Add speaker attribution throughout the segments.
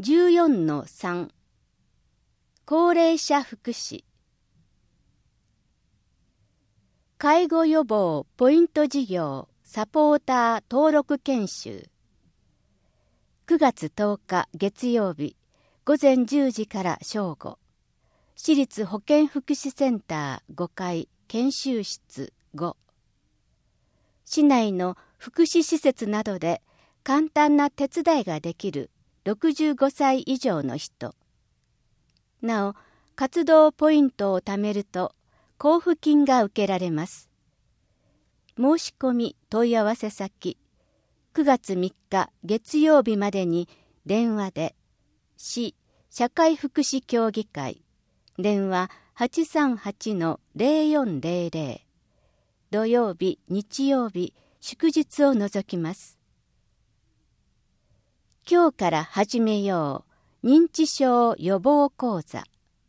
Speaker 1: 14-3 高齢者福祉介護予防ポイント事業サポーター登録研修9月10日月曜日午前10時から正午市立保健福祉センター5階研修室5市内の福祉施設などで簡単な手伝いができる65歳以上の人なお活動ポイントを貯めると交付金が受けられます申し込み問い合わせ先9月3日月曜日までに電話で市社会福祉協議会電話 838-0400 土曜日日曜日祝日を除きます今日から始めよう認知症予防講座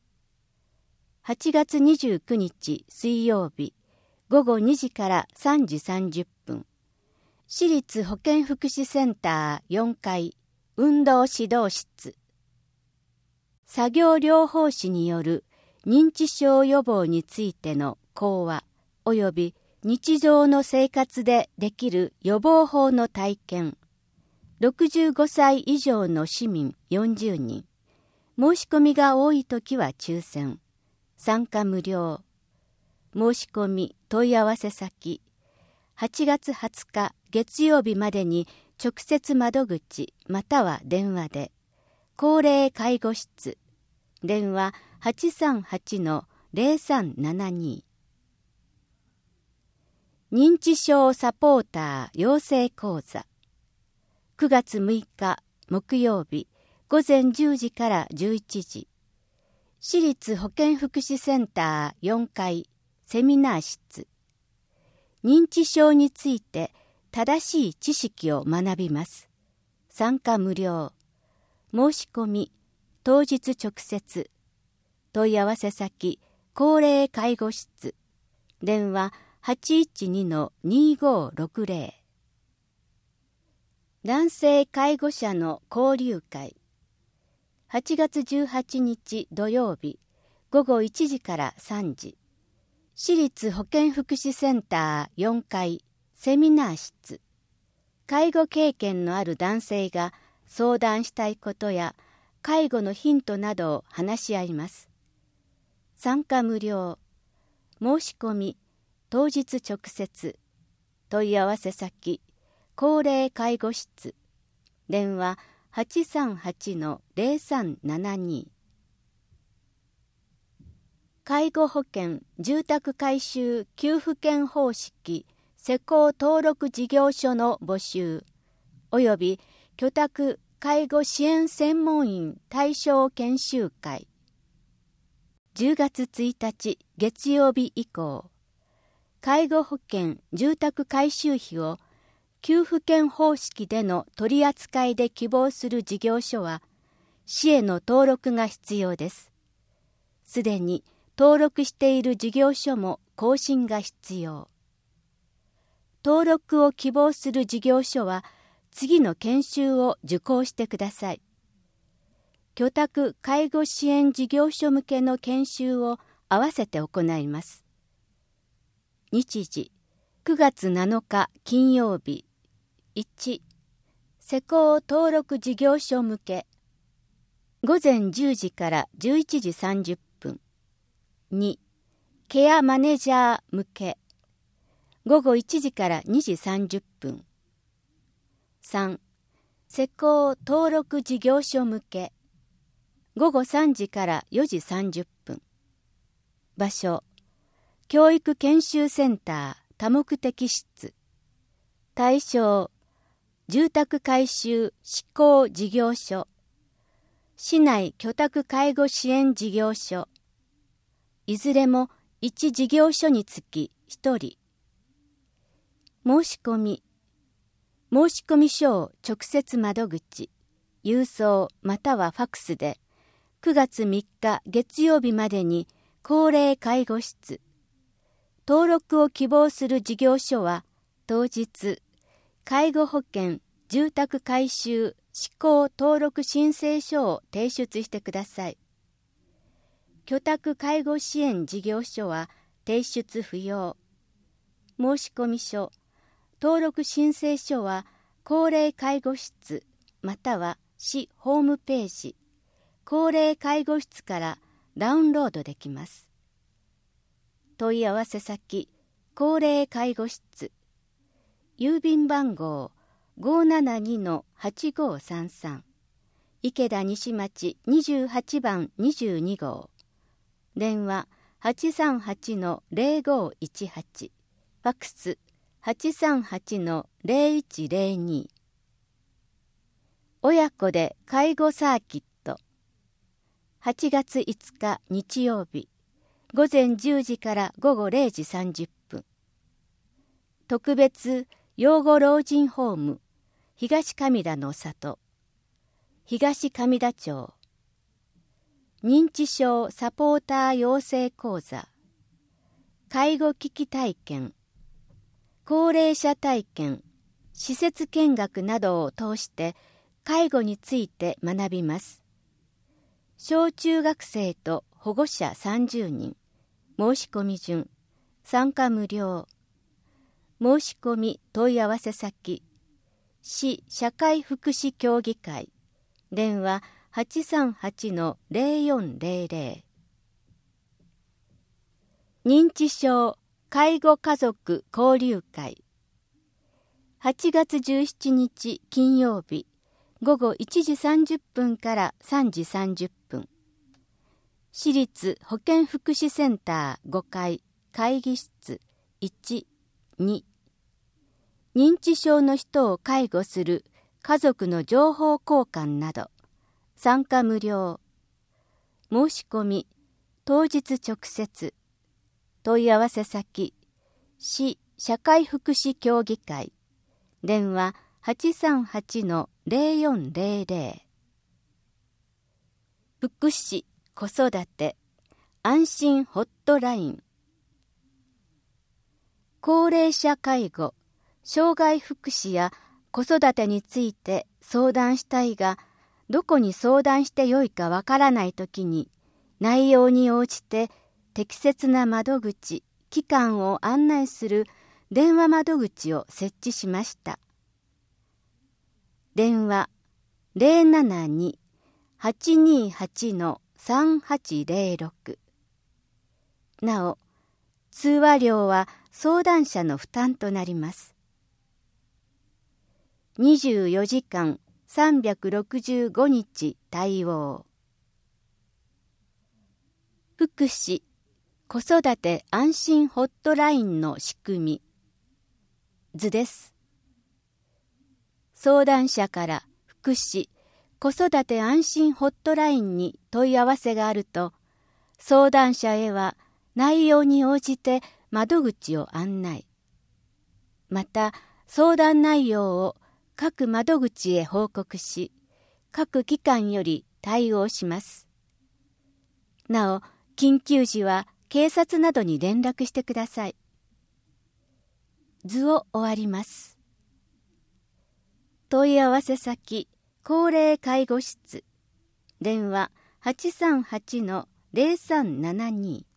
Speaker 1: 8月29日水曜日午後2時から3時30分市立保健福祉センター4階運動指導室作業療法士による認知症予防についての講話および日常の生活でできる予防法の体験65歳以上の市民40人申し込みが多いときは抽選参加無料申し込み問い合わせ先8月20日月曜日までに直接窓口または電話で高齢介護室電話 838-0372 認知症サポーター養成講座9月6日木曜日午前10時から11時市立保健福祉センター4階セミナー室認知症について正しい知識を学びます参加無料申し込み当日直接問い合わせ先高齢介護室電話 812-2560 男性介護者の交流会8月18日土曜日午後1時から3時市立保健福祉センター4階セミナー室介護経験のある男性が相談したいことや介護のヒントなどを話し合います参加無料申し込み当日直接問い合わせ先高齢介護室電話 838-0372 介護保険住宅改修給付券方式施工登録事業所の募集および居宅介護支援専門員対象研修会10月1日月曜日以降介護保険住宅改修費を給付券方式での取り扱いで希望する事業所は市への登録が必要です。すでに登録している事業所も更新が必要。登録を希望する事業所は次の研修を受講してください。居宅介護支援事業所向けの研修を合わせて行います。日時9月7日金曜日1施工登録事業所向け午前10時から11時30分2ケアマネージャー向け午後1時から2時30分3施工登録事業所向け午後3時から4時30分場所教育研修センター多目的室対象住宅改修施工事業所市内居宅介護支援事業所いずれも1事業所につき1人申し込書を直接窓口郵送またはファクスで9月3日月曜日までに高齢介護室登録を希望する事業所は当日介護保険住宅改修施行登録申請書を提出してください。居宅介護支援事業所は提出不要。申込書、登録申請書は高齢介護室または市ホームページ、高齢介護室からダウンロードできます。問い合わせ先、高齢介護室、郵便番号 572-8533 池田西町28番22号、電話 838-0518、ファックス 838-0102。親子で介護サーキット、8月5日日曜日、午前10時から午後0時30分。特別養護老人ホーム、東上田の里、東上田町。認知症サポーター養成講座、介護危機体験、高齢者体験、施設見学などを通して介護について学びます。小中学生と保護者30人、申し込み順、参加無料。申し込み問い合わせ先、市社会福祉協議会、電話 838-0400。認知症介護家族交流会、8月17日金曜日、午後1時30分から3時30分。市立保健福祉センター5階会議室1、2。認知症の人を介護する家族の情報交換など、参加無料。申し込み、当日直接。問い合わせ先、市社会福祉協議会。電話 838-0400。福祉、子育て、安心ホットライン。高齢者介護、障害福祉や子育てについて相談したいが、どこに相談してよいかわからないときに、内容に応じて適切な窓口、機関を案内する電話窓口を設置しました。電話 072-828-3806。なお、通話料は相談者の負担となります。24時間365日対応。福祉、子育て安心ホットラインの仕組み。図です。相談者から福祉、子育て安心ホットラインに問い合わせがあると、相談者へは内容に応じて窓口を案内。また、相談内容を各窓口へ報告し、各機関より対応します。なお、緊急時は警察などに連絡してください。図を終わります。問い合わせ先、高齢介護室。電話 838-0372。